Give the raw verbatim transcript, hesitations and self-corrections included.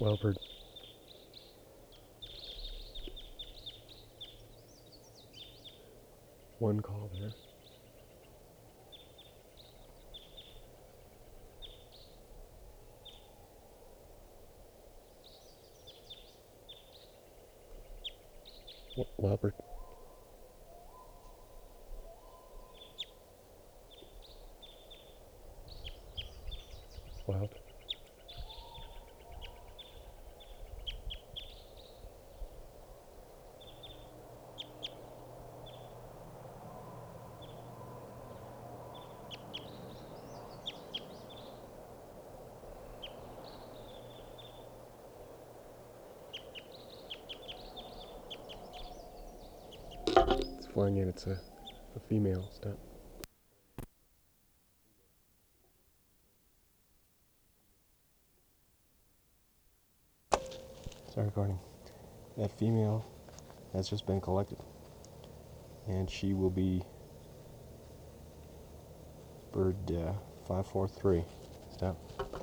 Well, bird. One call there. Well, bird. Wild. It's flying in. It's a, a female. Stop. Start recording. That female has just been collected, and she will be bird uh, five four three. Stop.